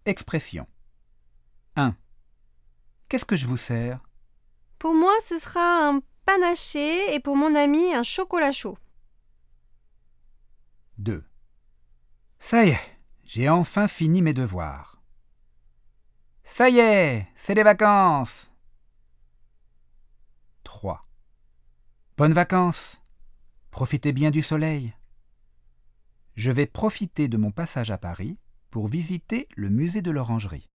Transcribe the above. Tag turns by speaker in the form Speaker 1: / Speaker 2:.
Speaker 1: Expression 1. Qu'est-ce que je vous sers?
Speaker 2: Pour moi, ce sera un panaché et pour mon ami, un chocolat chaud.
Speaker 1: 2. Ça y est, j'ai enfin fini mes devoirs. Ça y est, c'est les vacances. 3. Bonnes vacances. Profitez bien du soleil. Je vais profiter de mon passage à Paris pour visiter le musée de l'Orangerie.